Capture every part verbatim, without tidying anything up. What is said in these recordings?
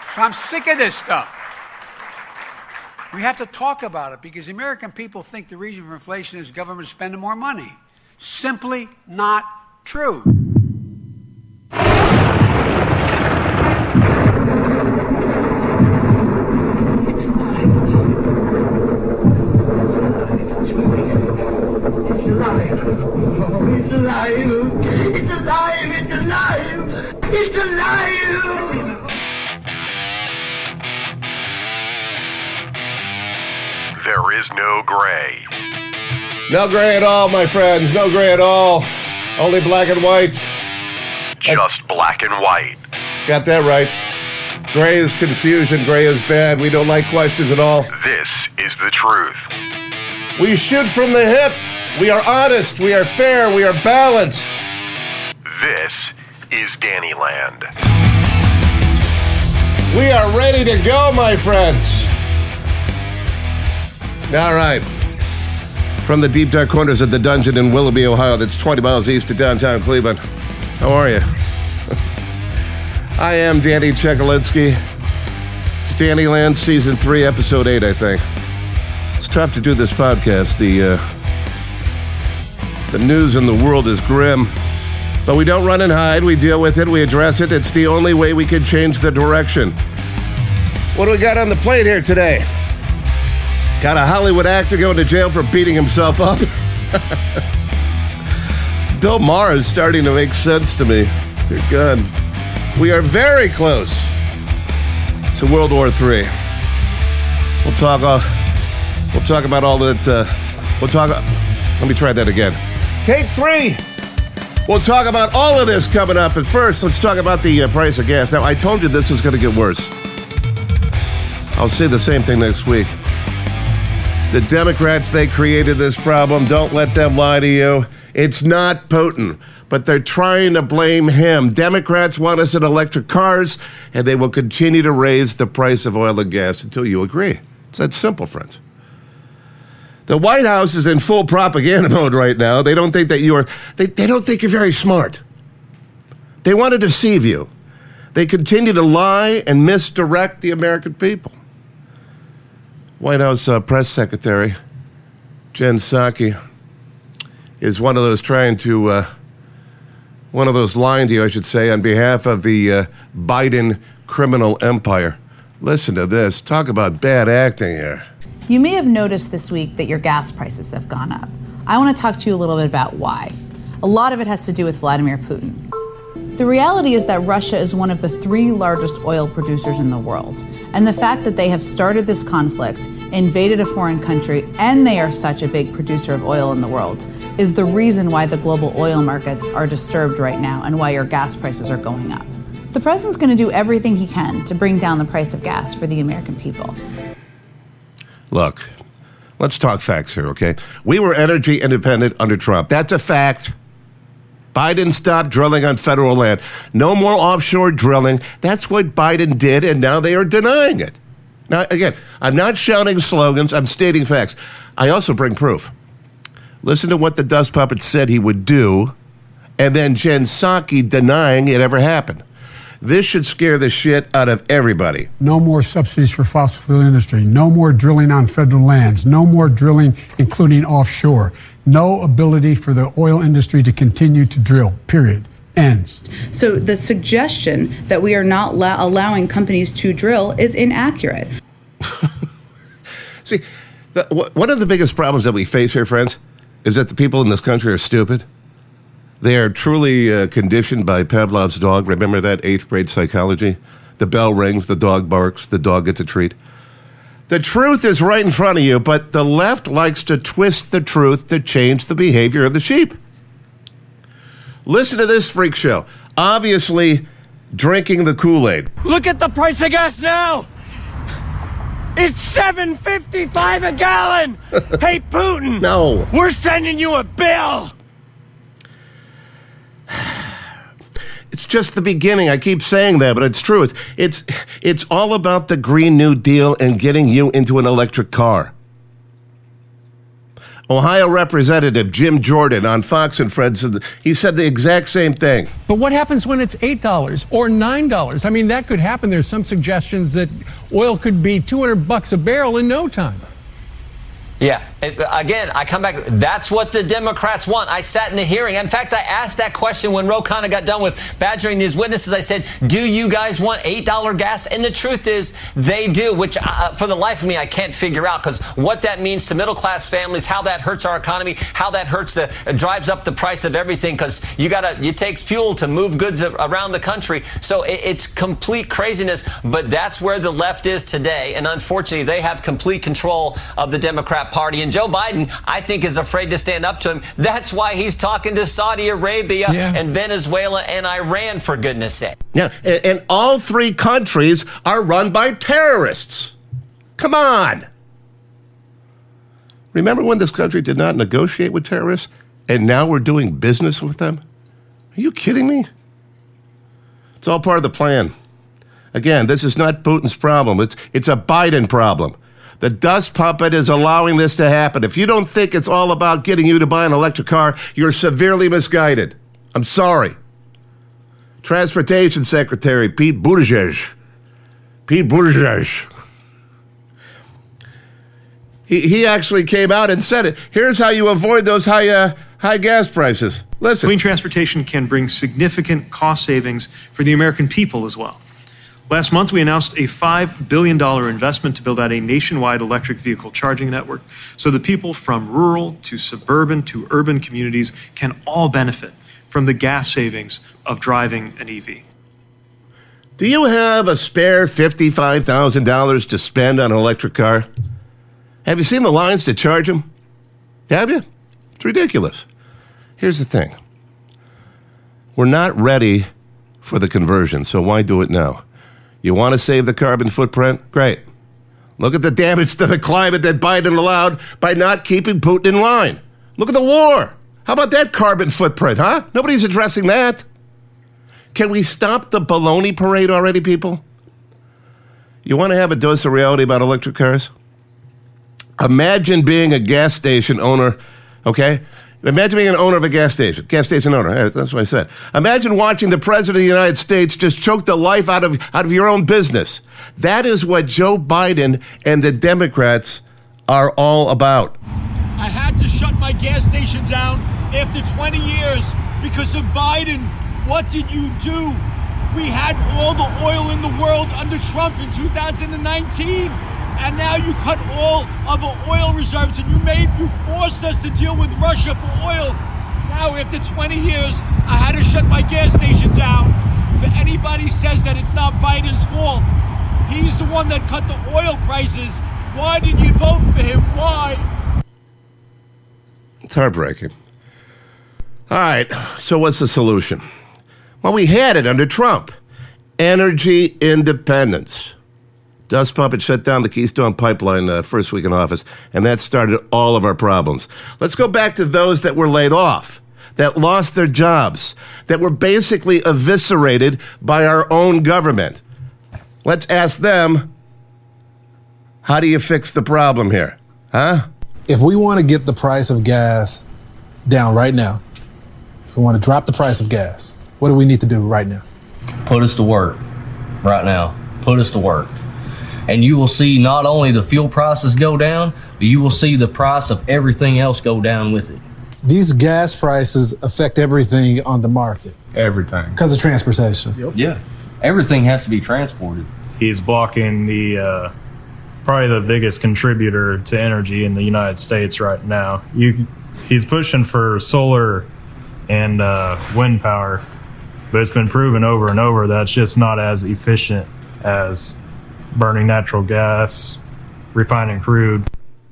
So I'm sick of this stuff. We have to talk about it because the American people think the reason for inflation is government spending more money. Simply not true. It's alive! It's alive! It's alive! It's alive! There is no gray. No gray at all, my friends. No gray at all. Only black and white. Just black and white. Got that right. Gray is confusion. Gray is bad. We don't like questions at all. This is the truth. We shoot from the hip. We are honest. We are fair. We are balanced. This is Dannyland. We are ready to go, my friends. All right. From the deep, dark corners of the dungeon in Willoughby, Ohio, that's twenty miles east of downtown Cleveland. How are you? I am Danny Chekalinsky. It's Dannyland Season three, Episode eight, I think. It's tough to do this podcast. The, uh, the news in the world is grim. But we don't run and hide. We deal with it. We address it. It's the only way we can change the direction. What do we got on the plate here today? Got a Hollywood actor going to jail for beating himself up. Bill Maher is starting to make sense to me. Dear God. We are very close to World War Three. We'll talk. Uh, we'll talk about all that. Uh, we'll talk. Uh, let me try that again. Take three. We'll talk about all of this coming up. But first, let's talk about the uh, price of gas. Now, I told you this was going to get worse. I'll say the same thing next week. The Democrats, they created this problem. Don't let them lie to you. It's not Putin, but they're trying to blame him. Democrats want us in electric cars, and they will continue to raise the price of oil and gas until you agree. It's that simple, friends. The White House is in full propaganda mode right now. They don't think that you are, they, they don't think you're very smart. They want to deceive you. They continue to lie and misdirect the American people. White House uh, Press Secretary Jen Psaki is one of those trying to, uh, one of those lying to you, I should say, on behalf of the uh, Biden criminal empire. Listen to this. Talk about bad acting here. You may have noticed this week that your gas prices have gone up. I want to talk to you a little bit about why. A lot of it has to do with Vladimir Putin. The reality is that Russia is one of the three largest oil producers in the world. And the fact that they have started this conflict, invaded a foreign country, and they are such a big producer of oil in the world is the reason why the global oil markets are disturbed right now and why your gas prices are going up. The president's going to do everything he can to bring down the price of gas for the American people. Look, let's talk facts here, okay? We were energy independent under Trump. That's a fact. Biden stopped drilling on federal land. No more offshore drilling. That's what Biden did, and now they are denying it. Now, again, I'm not shouting slogans. I'm stating facts. I also bring proof. Listen to what the dust puppet said he would do, and then Jen Psaki denying it ever happened. This should scare the shit out of everybody. No more subsidies for fossil fuel industry. No more drilling on federal lands. No more drilling, including offshore. No ability for the oil industry to continue to drill, period. Ends. So the suggestion that we are not la- allowing companies to drill is inaccurate. See, the, w- one of the biggest problems that we face here, friends, is that the people in this country are stupid. They are truly uh, conditioned by Pavlov's dog. Remember that eighth grade psychology? The bell rings, the dog barks, the dog gets a treat. The truth is right in front of you, but the left likes to twist the truth to change the behavior of the sheep. Listen to this freak show. Obviously, drinking the Kool-Aid. Look at the price of gas now! It's seven fifty-five a gallon! Hey, Putin! No. We're sending you a bill! It's just the beginning. I keep saying that, but it's true. It's, it's, it's all about the Green New Deal and getting you into an electric car. Ohio Representative Jim Jordan on Fox and Friends, he said the exact same thing. But what happens when it's eight dollars or nine dollars? I mean, that could happen. There's some suggestions that oil could be two hundred bucks a barrel in no time. Yeah. Again, I come back. That's what the Democrats want. I sat in the hearing. In fact, I asked that question when Ro Khanna got done with badgering these witnesses. I said, do you guys want eight dollars gas? And the truth is they do, which uh, for the life of me, I can't figure out, because what that means to middle class families, how that hurts our economy, how that hurts the uh, drives up the price of everything, because you got to it takes fuel to move goods around the country. So it, it's complete craziness. But that's where the left is today. And unfortunately, they have complete control of the Democrat Party. And Joe Biden, I think, is afraid to stand up to him. That's why he's talking to Saudi Arabia yeah. and Venezuela and Iran, for goodness sake. Yeah, and, and all three countries are run by terrorists. Come on. Remember when this country did not negotiate with terrorists, and now we're doing business with them? Are you kidding me? It's all part of the plan. Again, this is not Putin's problem. It's, it's a Biden problem. The dust puppet is allowing this to happen. If you don't think it's all about getting you to buy an electric car, you're severely misguided. I'm sorry. Transportation Secretary Pete Buttigieg. Pete Buttigieg. He, he actually came out and said it. Here's how you avoid those high, uh, high gas prices. Listen. Clean transportation can bring significant cost savings for the American people as well. Last month, we announced a five billion dollars investment to build out a nationwide electric vehicle charging network so that people from rural to suburban to urban communities can all benefit from the gas savings of driving an E V. Do you have a spare fifty-five thousand dollars to spend on an electric car? Have you seen the lines to charge them? Have you? It's ridiculous. Here's the thing. We're not ready for the conversion, so why do it now? You want to save the carbon footprint? Great. Look at the damage to the climate that Biden allowed by not keeping Putin in line. Look at the war. How about that carbon footprint, huh? Nobody's addressing that. Can we stop the baloney parade already, people? You want to have a dose of reality about electric cars? Imagine being a gas station owner, okay? Imagine being an owner of a gas station. Gas station owner, that's what I said. Imagine watching the President of the United States just choke the life out of, out of your own business. That is what Joe Biden and the Democrats are all about. I had to shut my gas station down after twenty years because of Biden. What did you do? We had all the oil in the world under Trump in two thousand nineteen. And now you cut all of our oil reserves, and you made, you forced us to deal with Russia for oil. Now, after twenty years, I had to shut my gas station down. If anybody says that it's not Biden's fault, he's the one that cut the oil prices. Why did you vote for him? Why? It's heartbreaking. All right, so what's the solution? Well, we had it under Trump. Energy independence. Dust puppet shut down the Keystone Pipeline uh, first week in office, and that started all of our problems. Let's go back to those that were laid off, that lost their jobs, that were basically eviscerated by our own government. Let's ask them, how do you fix the problem here? Huh? If we want to get the price of gas down right now, if we want to drop the price of gas, what do we need to do right now? Put us to work right now. Put us to work. And you will see not only the fuel prices go down, but you will see the price of everything else go down with it. These gas prices affect everything on the market. Everything. Because of transportation. Yep. Yeah. Everything has to be transported. He's blocking the uh, probably the biggest contributor to energy in the United States right now. You, he's pushing for solar and uh, wind power, but it's been proven over and over that's just not as efficient as burning natural gas, refining crude.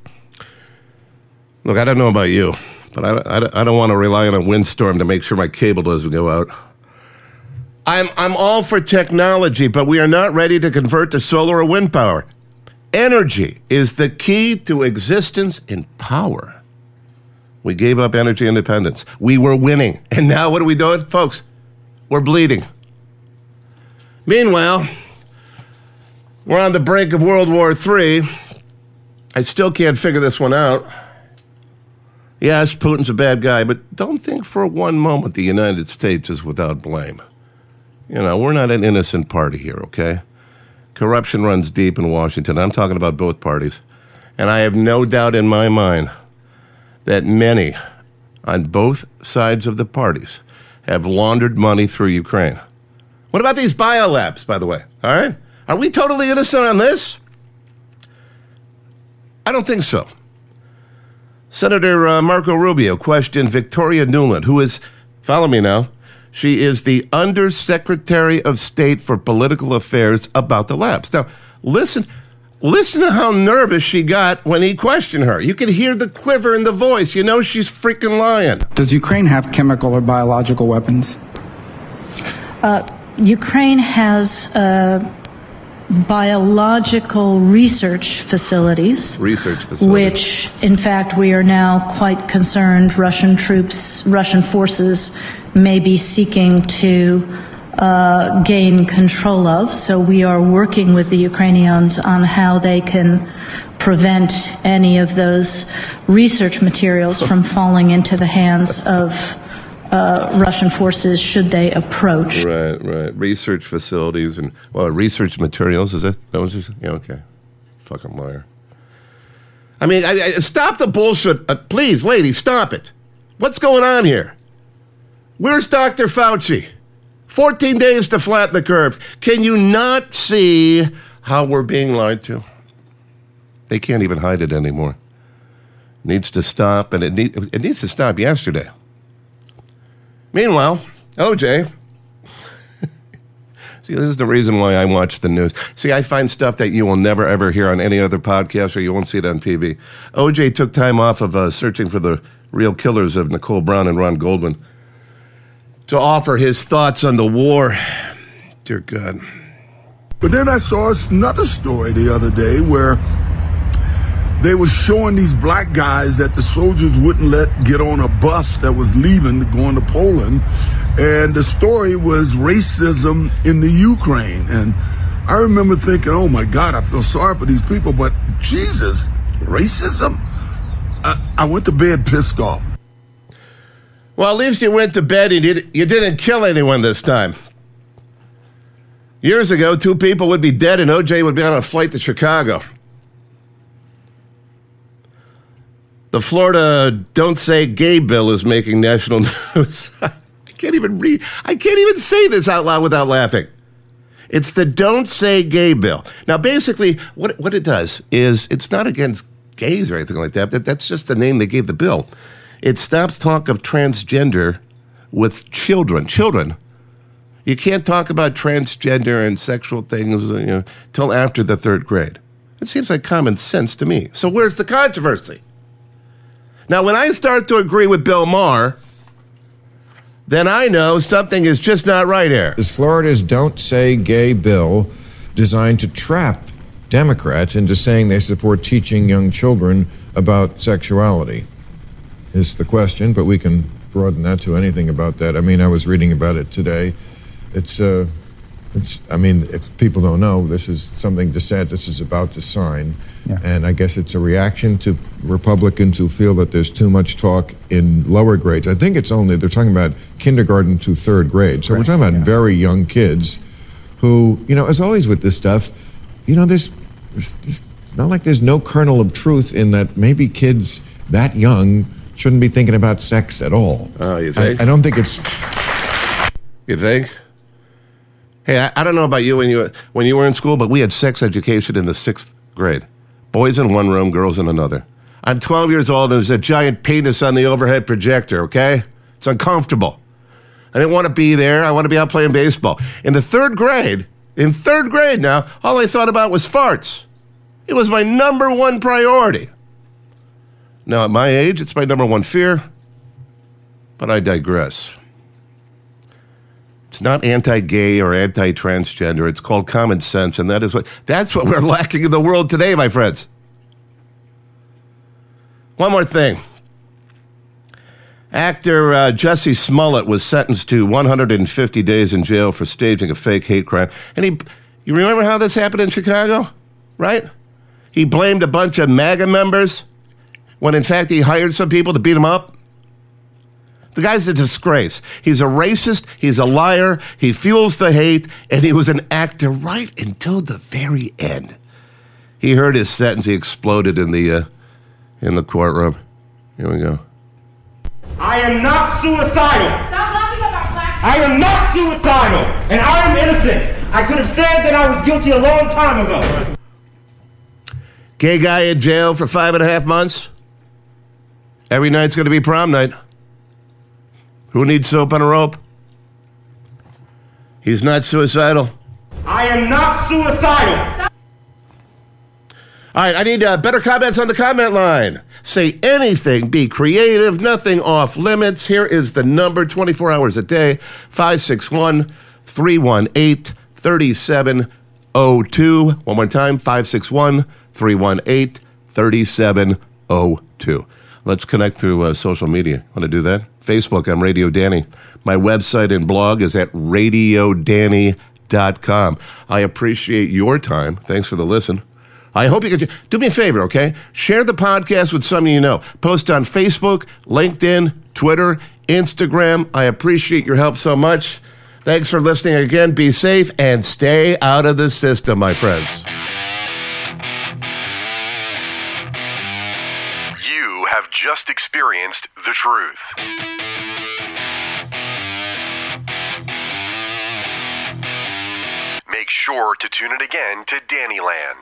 Look, I don't know about you, but I, I, I don't want to rely on a windstorm to make sure my cable doesn't go out. I'm, I'm all for technology, but we are not ready to convert to solar or wind power. Energy is the key to existence and power. We gave up energy independence. We were winning. And now what are we doing? Folks, we're bleeding. Meanwhile, we're on the brink of World War Three. I still can't figure this one out. Yes, Putin's a bad guy, but don't think for one moment the United States is without blame. You know, we're not an innocent party here, okay? Corruption runs deep in Washington. I'm talking about both parties. And I have no doubt in my mind that many on both sides of the parties have laundered money through Ukraine. What about these biolabs, by the way? All right? Are we totally innocent on this? I don't think so. Senator uh, Marco Rubio questioned Victoria Nuland, who is, follow me now, she is the Undersecretary of State for Political Affairs, about the labs. Now, listen, listen to how nervous she got when he questioned her. You could hear the quiver in the voice. You know she's freaking lying. Does Ukraine have chemical or biological weapons? Uh, Ukraine has uh, biological research facilities. Research facilities. Which, in fact, we are now quite concerned Russian troops, Russian forces may be seeking to uh, gain control of. So we are working with the Ukrainians on how they can prevent any of those research materials from falling into the hands of Uh, Russian forces should they approach. Right, right. Research facilities and, well, research materials, is that, that was just, yeah, okay. Fucking liar. I mean, I, I, stop the bullshit. Uh, please, lady, stop it. What's going on here? Where's Doctor Fauci? fourteen days to flatten the curve. Can you not see how we're being lied to? They can't even hide it anymore. It needs to stop, and it, need, it needs to stop yesterday. Meanwhile, O J, see, this is the reason why I watch the news. See, I find stuff that you will never, ever hear on any other podcast, or you won't see it on T V. O J took time off of uh, searching for the real killers of Nicole Brown and Ron Goldman to offer his thoughts on the war. Dear God. But then I saw another story the other day where they were showing these black guys that the soldiers wouldn't let get on a bus that was leaving, going to Poland. And the story was racism in the Ukraine. And I remember thinking, oh my God, I feel sorry for these people. But Jesus, racism? I, I went to bed pissed off. Well, at least you went to bed and you, you didn't kill anyone this time. Years ago, two people would be dead and O J would be on a flight to Chicago. The Florida Don't Say Gay bill is making national news. I can't even read. I can't even say this out loud without laughing. It's the Don't Say Gay bill. Now, basically, what what it does is it's not against gays or anything like that. That that's just the name they gave the bill. It stops talk of transgender with children. Children. You can't talk about transgender and sexual things, you know, till after the third grade. It seems like common sense to me. So where's the controversy? Now, when I start to agree with Bill Maher, then I know something is just not right here. Is Florida's Don't Say Gay bill designed to trap Democrats into saying they support teaching young children about sexuality? Is the question, but we can broaden that to anything about that. I mean, I was reading about it today. It's, uh, it's. I mean, if people don't know, this is something DeSantis is about to sign. Yeah. And I guess it's a reaction to Republicans who feel that there's too much talk in lower grades. I think it's only, they're talking about kindergarten to third grade. So right. We're talking about yeah. very young kids who, you know, as always with this stuff, you know, there's, there's not like there's no kernel of truth in that maybe kids that young shouldn't be thinking about sex at all. Oh, you think? I, I don't think it's... You think? Hey, I, I don't know about you when you when you were in school, but we had sex education in the sixth grade. Boys in one room, girls in another. I'm twelve years old, and there's a giant penis on the overhead projector, okay? It's uncomfortable. I didn't want to be there. I want to be out playing baseball. In the third grade, in third grade now, all I thought about was farts. It was my number one priority. Now, at my age, it's my number one fear, but I digress. It's not anti-gay or anti-transgender. It's called common sense, and that is what that's what we're lacking in the world today, my friends. One more thing. Actor uh, Jussie Smollett was sentenced to one hundred fifty days in jail for staging a fake hate crime. And he, you remember how this happened in Chicago, right? He blamed a bunch of MAGA members when in fact he hired some people to beat him up? The guy's a disgrace. He's a racist. He's a liar. He fuels the hate, and he was an actor right until the very end. He heard his sentence. He exploded in the uh, in the courtroom. Here we go. I am not suicidal. Stop laughing about black. I am not suicidal, and I am innocent. I could have said that I was guilty a long time ago. Gay guy in jail for five and a half months. Every night's going to be prom night. Who needs soap on a rope? He's not suicidal. I am not suicidal. All right, I need uh, better comments on the comment line. Say anything, be creative, nothing off limits. Here is the number, twenty-four hours a day, five six one, three one eight, three seven zero two. One more time, five six one, three one eight, three seven zero two. Let's connect through uh, social media. Want to do that? Facebook, I'm Radio Danny. My website and blog is at radio danny dot com. I appreciate your time. Thanks for the listen. I hope you can do me a favor, okay? Share the podcast with someone you know. Post on Facebook, LinkedIn, Twitter, Instagram. I appreciate your help so much. Thanks for listening again. Be safe and stay out of the system, my friends. You have just experienced the truth. Make sure to tune in again to Dannyland.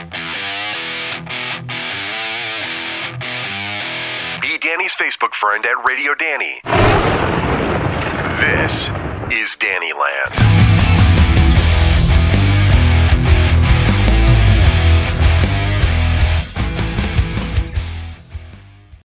Be Danny's Facebook friend at Radio Danny. This is Dannyland.